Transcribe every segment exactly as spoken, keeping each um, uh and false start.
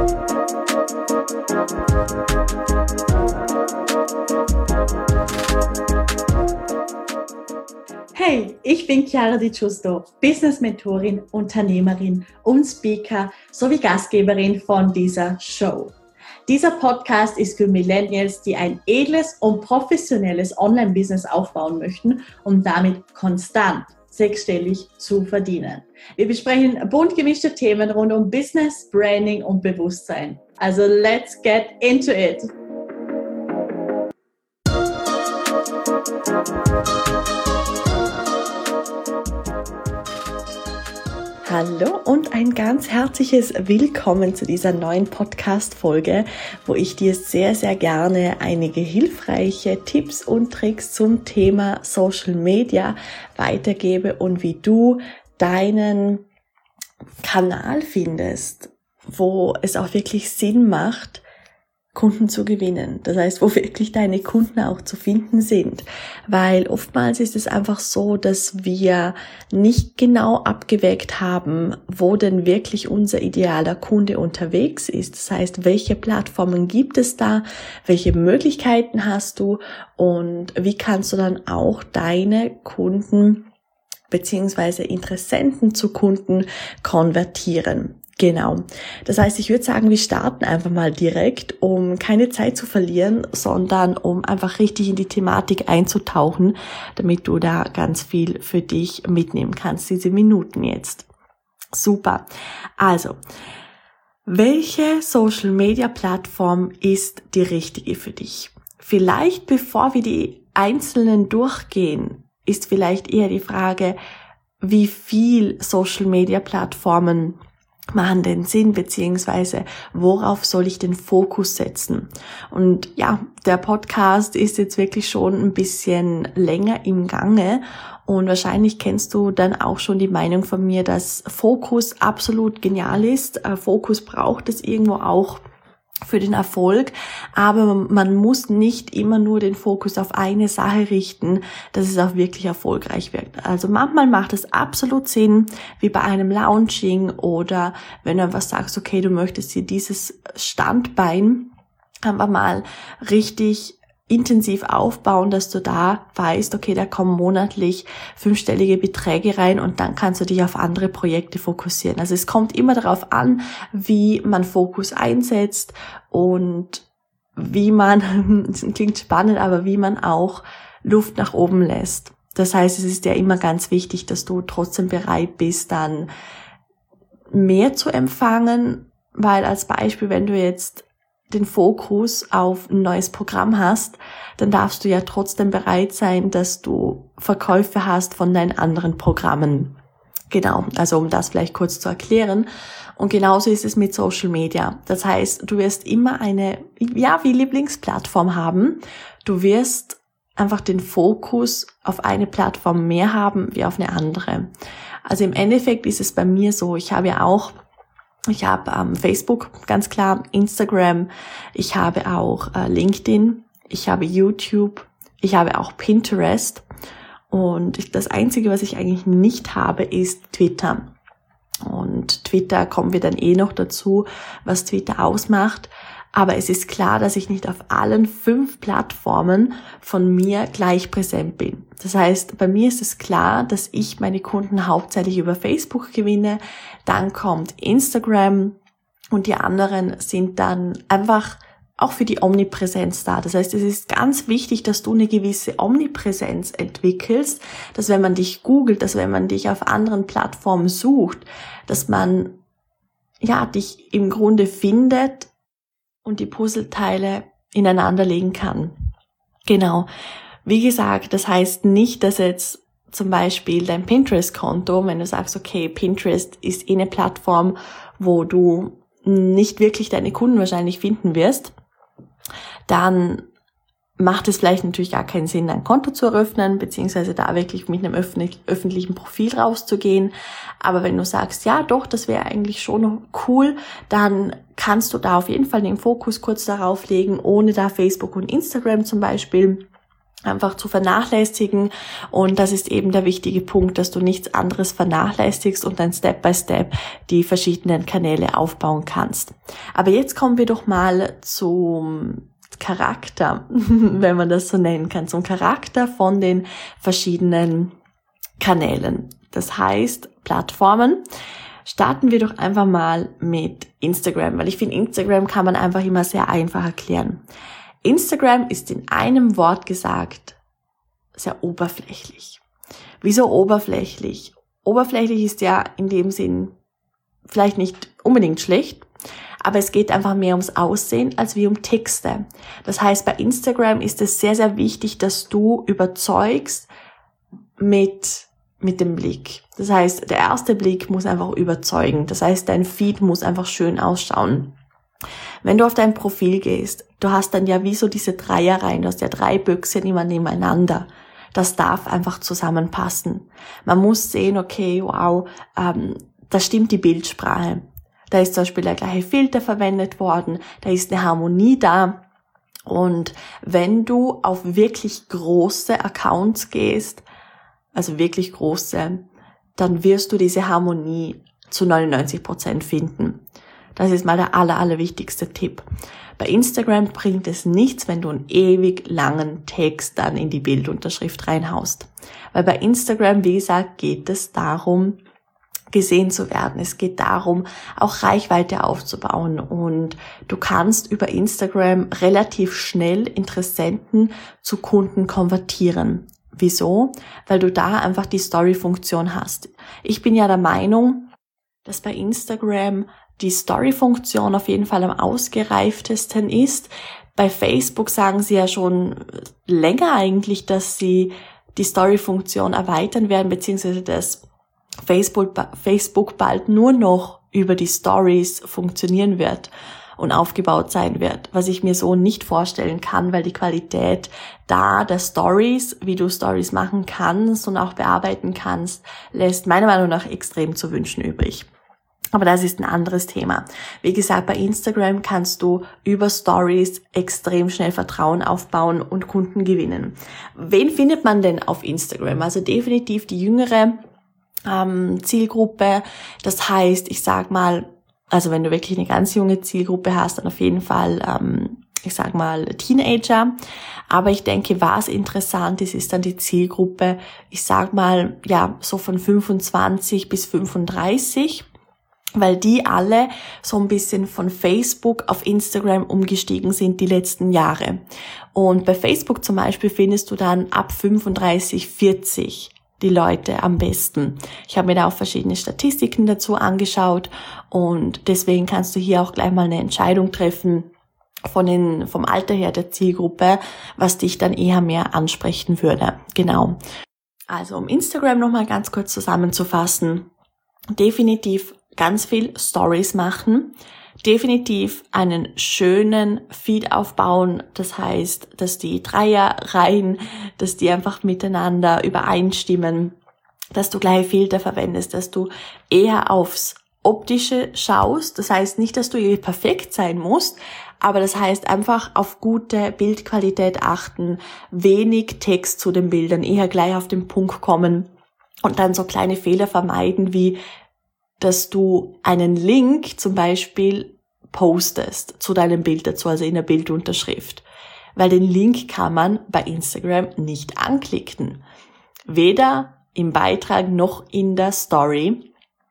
Hey, ich bin Chiara Di Giusto, Business-Mentorin, Unternehmerin und Speaker sowie Gastgeberin von dieser Show. Dieser Podcast ist für Millennials, die ein edles und professionelles Online-Business aufbauen möchten, um damit konstant sechsstellig zu verdienen. Wir besprechen bunt gemischte Themen rund um Business, Branding und Bewusstsein. Also let's get into it! Hallo und ein ganz herzliches Willkommen zu dieser neuen Podcast-Folge, wo ich dir sehr, sehr gerne einige hilfreiche Tipps und Tricks zum Thema Social Media weitergebe und wie du deinen Kanal findest, wo es auch wirklich Sinn macht, Kunden zu gewinnen. Das heißt, wo wirklich deine Kunden auch zu finden sind. Weil oftmals ist es einfach so, dass wir nicht genau abgewägt haben, wo denn wirklich unser idealer Kunde unterwegs ist. Das heißt, welche Plattformen gibt es da, welche Möglichkeiten hast du und wie kannst du dann auch deine Kunden beziehungsweise Interessenten zu Kunden konvertieren. Genau. Das heißt, ich würde sagen, wir starten einfach mal direkt, um keine Zeit zu verlieren, sondern um einfach richtig in die Thematik einzutauchen, damit du da ganz viel für dich mitnehmen kannst, diese Minuten jetzt. Super. Also, welche Social-Media-Plattform ist die richtige für dich? Vielleicht, bevor wir die einzelnen durchgehen, ist vielleicht eher die Frage, wie viel Social-Media-Plattformen machen den Sinn, beziehungsweise worauf soll ich den Fokus setzen? Und ja, der Podcast ist jetzt wirklich schon ein bisschen länger im Gange und wahrscheinlich kennst du dann auch schon die Meinung von mir, dass Fokus absolut genial ist. Fokus braucht es irgendwo auch für den Erfolg, aber man muss nicht immer nur den Fokus auf eine Sache richten, dass es auch wirklich erfolgreich wird. Also manchmal macht es absolut Sinn, wie bei einem Launching oder wenn du einfach sagst, okay, du möchtest dir dieses Standbein einfach mal richtig intensiv aufbauen, dass du da weißt, okay, da kommen monatlich fünfstellige Beträge rein und dann kannst du dich auf andere Projekte fokussieren. Also es kommt immer darauf an, wie man Fokus einsetzt und wie man, das klingt spannend, aber wie man auch Luft nach oben lässt. Das heißt, es ist ja immer ganz wichtig, dass du trotzdem bereit bist, dann mehr zu empfangen, weil als Beispiel, wenn du jetzt den Fokus auf ein neues Programm hast, dann darfst du ja trotzdem bereit sein, dass du Verkäufe hast von deinen anderen Programmen. Genau, also um das vielleicht kurz zu erklären. Und genauso ist es mit Social Media. Das heißt, du wirst immer eine, ja, wie Lieblingsplattform haben. Du wirst einfach den Fokus auf eine Plattform mehr haben wie auf eine andere. Also im Endeffekt ist es bei mir so, ich habe ja auch Ich habe ähm, Facebook, ganz klar, Instagram, ich habe auch äh, LinkedIn, ich habe YouTube, ich habe auch Pinterest und ich, das Einzige, was ich eigentlich nicht habe, ist Twitter. Und Twitter kommen wir dann eh noch dazu, was Twitter ausmacht. Aber es ist klar, dass ich nicht auf allen fünf Plattformen von mir gleich präsent bin. Das heißt, bei mir ist es klar, dass ich meine Kunden hauptsächlich über Facebook gewinne. Dann kommt Instagram und die anderen sind dann einfach auch für die Omnipräsenz da. Das heißt, es ist ganz wichtig, dass du eine gewisse Omnipräsenz entwickelst, dass wenn man dich googelt, dass wenn man dich auf anderen Plattformen sucht, dass man ja dich im Grunde findet und die Puzzleteile ineinander legen kann. Genau. Wie gesagt, das heißt nicht, dass jetzt zum Beispiel dein Pinterest-Konto, wenn du sagst, okay, Pinterest ist eh eine Plattform, wo du nicht wirklich deine Kunden wahrscheinlich finden wirst, dann macht es vielleicht natürlich gar keinen Sinn, ein Konto zu eröffnen, beziehungsweise da wirklich mit einem öffentlich, öffentlichen Profil rauszugehen. Aber wenn du sagst, ja doch, das wäre eigentlich schon cool, dann kannst du da auf jeden Fall den Fokus kurz darauf legen, ohne da Facebook und Instagram zum Beispiel einfach zu vernachlässigen. Und das ist eben der wichtige Punkt, dass du nichts anderes vernachlässigst und dann Step by Step die verschiedenen Kanäle aufbauen kannst. Aber jetzt kommen wir doch mal zum Charakter, wenn man das so nennen kann, zum Charakter von den verschiedenen Kanälen. Das heißt, Plattformen. Starten wir doch einfach mal mit Instagram, weil ich finde, Instagram kann man einfach immer sehr einfach erklären. Instagram ist in einem Wort gesagt sehr oberflächlich. Wieso oberflächlich? Oberflächlich ist ja in dem Sinn vielleicht nicht unbedingt schlecht, aber es geht einfach mehr ums Aussehen als wie um Texte. Das heißt, bei Instagram ist es sehr, sehr wichtig, dass du überzeugst mit, mit dem Blick. Das heißt, der erste Blick muss einfach überzeugen. Das heißt, dein Feed muss einfach schön ausschauen. Wenn du auf dein Profil gehst, du hast dann ja wie so diese Dreierreihen, du hast ja drei Büchsen immer nebeneinander. Das darf einfach zusammenpassen. Man muss sehen, okay, wow, ähm, da stimmt die Bildsprache. Da ist zum Beispiel der gleiche Filter verwendet worden, da ist eine Harmonie da. Und wenn du auf wirklich große Accounts gehst, also wirklich große, dann wirst du diese Harmonie zu neunundneunzig Prozent finden. Das ist mal der aller, aller wichtigste Tipp. Bei Instagram bringt es nichts, wenn du einen ewig langen Text dann in die Bildunterschrift reinhaust. Weil bei Instagram, wie gesagt, geht es darum, gesehen zu werden. Es geht darum, auch Reichweite aufzubauen. Und du kannst über Instagram relativ schnell Interessenten zu Kunden konvertieren. Wieso? Weil du da einfach die Story-Funktion hast. Ich bin ja der Meinung, dass bei Instagram die Story-Funktion auf jeden Fall am ausgereiftesten ist. Bei Facebook sagen sie ja schon länger eigentlich, dass sie die Story-Funktion erweitern werden, beziehungsweise dass Facebook, Facebook bald nur noch über die Stories funktionieren wird und aufgebaut sein wird, was ich mir so nicht vorstellen kann, weil die Qualität da der Stories, wie du Stories machen kannst und auch bearbeiten kannst, lässt meiner Meinung nach extrem zu wünschen übrig. Aber das ist ein anderes Thema. Wie gesagt, bei Instagram kannst du über Stories extrem schnell Vertrauen aufbauen und Kunden gewinnen. Wen findet man denn auf Instagram? Also definitiv die jüngere ähm, Zielgruppe. Das heißt, ich sag mal, also wenn du wirklich eine ganz junge Zielgruppe hast, dann auf jeden Fall, ähm, ich sag mal, Teenager. Aber ich denke, was interessant ist, ist dann die Zielgruppe, ich sag mal, ja, so von fünfundzwanzig bis fünfunddreißig. Weil die alle so ein bisschen von Facebook auf Instagram umgestiegen sind die letzten Jahre. Und bei Facebook zum Beispiel findest du dann ab fünfunddreißig, vierzig die Leute am besten. Ich habe mir da auch verschiedene Statistiken dazu angeschaut und deswegen kannst du hier auch gleich mal eine Entscheidung treffen von den, vom Alter her der Zielgruppe, was dich dann eher mehr ansprechen würde. Genau. Also um Instagram nochmal ganz kurz zusammenzufassen, definitiv ganz viel Stories machen, definitiv einen schönen Feed aufbauen, das heißt, dass die Dreierreihen, dass die einfach miteinander übereinstimmen, dass du gleiche Filter verwendest, dass du eher aufs Optische schaust, das heißt nicht, dass du irgendwie perfekt sein musst, aber das heißt einfach auf gute Bildqualität achten, wenig Text zu den Bildern, eher gleich auf den Punkt kommen und dann so kleine Fehler vermeiden wie dass du einen Link zum Beispiel postest zu deinem Bild dazu, also in der Bildunterschrift. Weil den Link kann man bei Instagram nicht anklicken. Weder im Beitrag noch in der Story.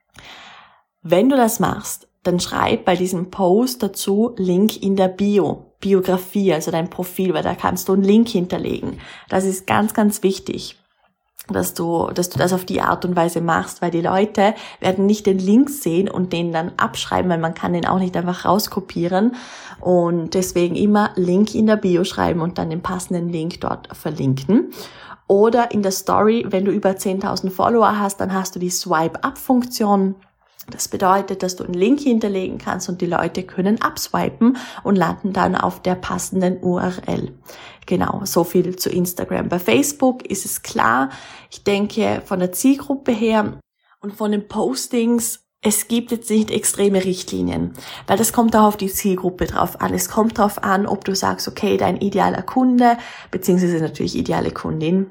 Wenn du das machst, dann schreib bei diesem Post dazu Link in der Bio, Biografie, also dein Profil, weil da kannst du einen Link hinterlegen. Das ist ganz, ganz wichtig, dass du, dass du das auf die Art und Weise machst, weil die Leute werden nicht den Link sehen und den dann abschreiben, weil man kann den auch nicht einfach rauskopieren und deswegen immer Link in der Bio schreiben und dann den passenden Link dort verlinken. Oder in der Story, wenn du über zehntausend Follower hast, dann hast du die Swipe-Up-Funktion. Das bedeutet, dass du einen Link hinterlegen kannst und die Leute können abswipen und landen dann auf der passenden U R L. Genau, so viel zu Instagram. Bei Facebook ist es klar, ich denke von der Zielgruppe her und von den Postings es gibt jetzt nicht extreme Richtlinien, weil das kommt auch auf die Zielgruppe drauf an. Es kommt drauf an, ob du sagst, okay, dein idealer Kunde, beziehungsweise natürlich ideale Kundin,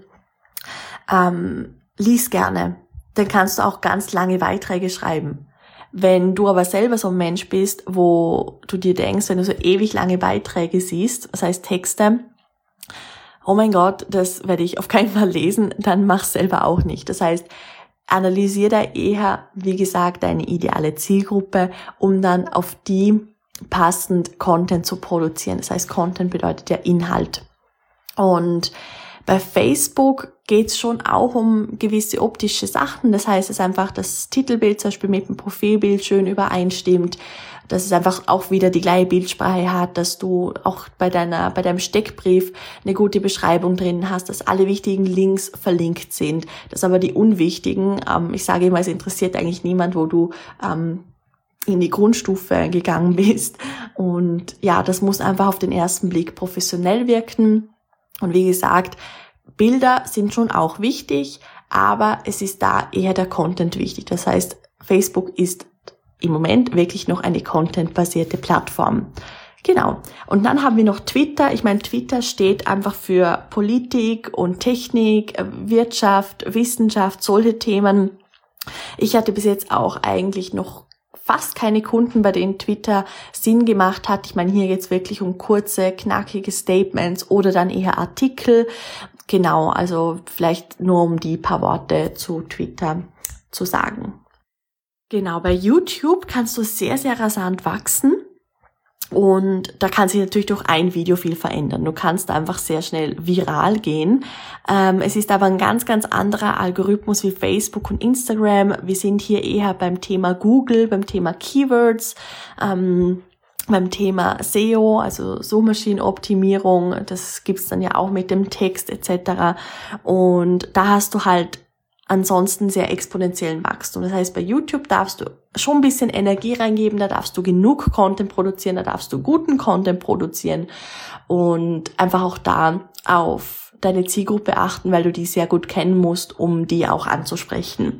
ähm, lies gerne. Dann kannst du auch ganz lange Beiträge schreiben. Wenn du aber selber so ein Mensch bist, wo du dir denkst, wenn du so ewig lange Beiträge siehst, das heißt Texte, oh mein Gott, das werde ich auf keinen Fall lesen, dann mach selber auch nicht. Das heißt, analysier da eher, wie gesagt, deine ideale Zielgruppe, um dann auf die passend Content zu produzieren. Das heißt, Content bedeutet ja Inhalt. Und bei Facebook geht's schon auch um gewisse optische Sachen. Das heißt, es ist einfach das Titelbild zum Beispiel mit dem Profilbild schön übereinstimmt, dass es einfach auch wieder die gleiche Bildsprache hat, dass du auch bei deiner, bei deinem Steckbrief eine gute Beschreibung drin hast, dass alle wichtigen Links verlinkt sind, dass aber die unwichtigen, ähm, ich sage immer, es interessiert eigentlich niemand, wo du ähm, in die Grundstufe gegangen bist. Und ja, das muss einfach auf den ersten Blick professionell wirken. Und wie gesagt, Bilder sind schon auch wichtig, aber es ist da eher der Content wichtig. Das heißt, Facebook ist im Moment wirklich noch eine contentbasierte Plattform. Genau. Und dann haben wir noch Twitter. Ich meine, Twitter steht einfach für Politik und Technik, Wirtschaft, Wissenschaft, solche Themen. Ich hatte bis jetzt auch eigentlich noch fast keine Kunden, bei denen Twitter Sinn gemacht hat. Ich meine, hier geht's wirklich um kurze, knackige Statements oder dann eher Artikel. Genau, also vielleicht nur um die paar Worte zu Twitter zu sagen. Genau, bei YouTube kannst du sehr, sehr rasant wachsen. Und da kann sich natürlich durch ein Video viel verändern. Du kannst einfach sehr schnell viral gehen. Ähm, es ist aber ein ganz, ganz anderer Algorithmus wie Facebook und Instagram. Wir sind hier eher beim Thema Google, beim Thema Keywords, ähm, beim Thema S E O, also Suchmaschinenoptimierung. Das gibt's dann ja auch mit dem Text et cetera. Und da hast du halt ansonsten sehr exponentiellen Wachstum. Das heißt, bei YouTube darfst du schon ein bisschen Energie reingeben, da darfst du genug Content produzieren, da darfst du guten Content produzieren und einfach auch da auf deine Zielgruppe achten, weil du die sehr gut kennen musst, um die auch anzusprechen.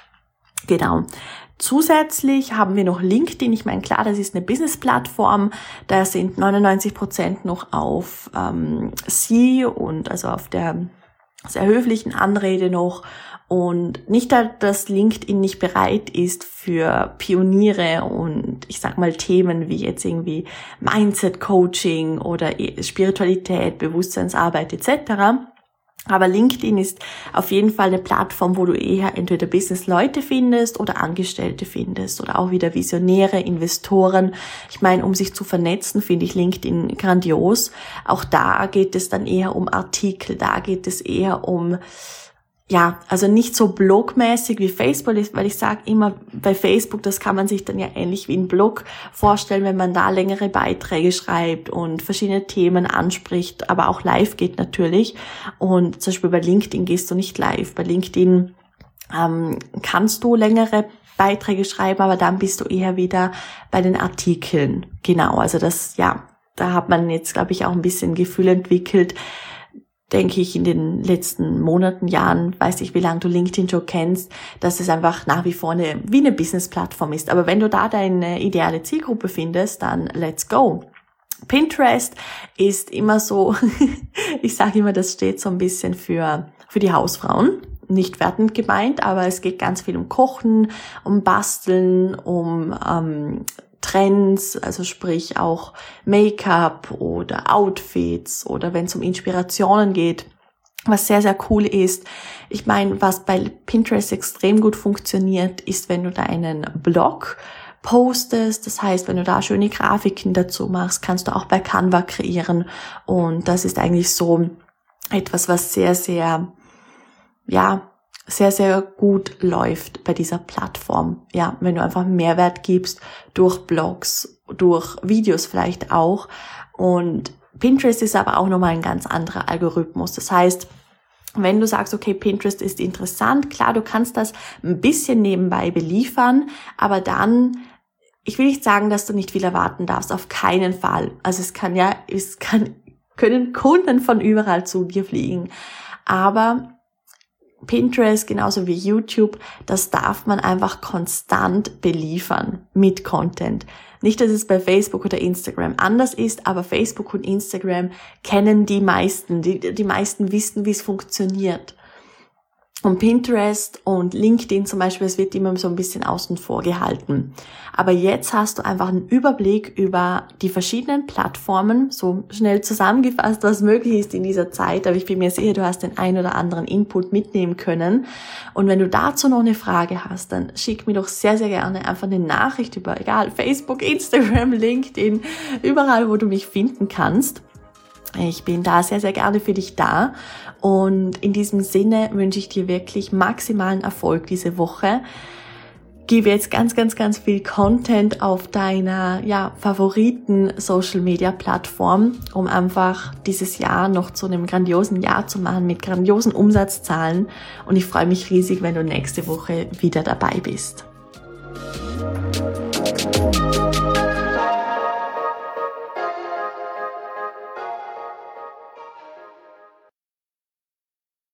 Genau. Zusätzlich haben wir noch LinkedIn. Ich meine, klar, das ist eine Business-Plattform. Da sind neunundneunzig Prozent noch auf ähm, Sie und also auf der sehr höflichen Anrede noch. Und nicht, dass LinkedIn nicht bereit ist für Pioniere und ich sag mal Themen wie jetzt irgendwie Mindset-Coaching oder Spiritualität, Bewusstseinsarbeit et cetera. Aber LinkedIn ist auf jeden Fall eine Plattform, wo du eher entweder Business-Leute findest oder Angestellte findest oder auch wieder Visionäre, Investoren. Ich meine, um sich zu vernetzen, finde ich LinkedIn grandios. Auch da geht es dann eher um Artikel, da geht es eher um ja, also nicht so blogmäßig wie Facebook, weil ich sage immer, bei Facebook, das kann man sich dann ja ähnlich wie ein Blog vorstellen, wenn man da längere Beiträge schreibt und verschiedene Themen anspricht, aber auch live geht natürlich. Und zum Beispiel bei LinkedIn gehst du nicht live. Bei LinkedIn ähm, kannst du längere Beiträge schreiben, aber dann bist du eher wieder bei den Artikeln. Genau, also das, ja, da hat man jetzt, glaube ich, auch ein bisschen Gefühl entwickelt, denke ich, in den letzten Monaten, Jahren, weiß ich, wie lange du LinkedIn schon kennst, dass es einfach nach wie vor eine, wie eine Business-Plattform ist. Aber wenn du da deine ideale Zielgruppe findest, dann let's go. Pinterest ist immer so, ich sage immer, das steht so ein bisschen für, für die Hausfrauen. Nicht wertend gemeint, aber es geht ganz viel um Kochen, um Basteln, um ähm, Trends, also sprich auch Make-up oder Outfits oder wenn es um Inspirationen geht, was sehr, sehr cool ist. Ich meine, was bei Pinterest extrem gut funktioniert, ist, wenn du da einen Blog postest. Das heißt, wenn du da schöne Grafiken dazu machst, kannst du auch bei Canva kreieren. Und das ist eigentlich so etwas, was sehr, sehr, ja, sehr, sehr gut läuft bei dieser Plattform. Ja, wenn du einfach Mehrwert gibst durch Blogs, durch Videos vielleicht auch. Und Pinterest ist aber auch nochmal ein ganz anderer Algorithmus. Das heißt, wenn du sagst, okay, Pinterest ist interessant, klar, du kannst das ein bisschen nebenbei beliefern, aber dann, ich will nicht sagen, dass du nicht viel erwarten darfst, auf keinen Fall. Also es kann ja, es kann, können Kunden von überall zu dir fliegen. Aber Pinterest genauso wie YouTube, das darf man einfach konstant beliefern mit Content. Nicht, dass es bei Facebook oder Instagram anders ist, aber Facebook und Instagram kennen die meisten. Die, die meisten wissen, wie es funktioniert. Und Pinterest und LinkedIn zum Beispiel, es wird immer so ein bisschen außen vor gehalten. Aber jetzt hast du einfach einen Überblick über die verschiedenen Plattformen, so schnell zusammengefasst, was möglich ist in dieser Zeit. Aber ich bin mir sicher, du hast den ein oder anderen Input mitnehmen können. Und wenn du dazu noch eine Frage hast, dann schick mir doch sehr, sehr gerne einfach eine Nachricht über, egal, Facebook, Instagram, LinkedIn, überall, wo du mich finden kannst. Ich bin da sehr, sehr gerne für dich da und in diesem Sinne wünsche ich dir wirklich maximalen Erfolg diese Woche. Gib jetzt ganz, ganz, ganz viel Content auf deiner ja, Favoriten Social Media Plattform, um einfach dieses Jahr noch zu einem grandiosen Jahr zu machen mit grandiosen Umsatzzahlen. Und ich freue mich riesig, wenn du nächste Woche wieder dabei bist.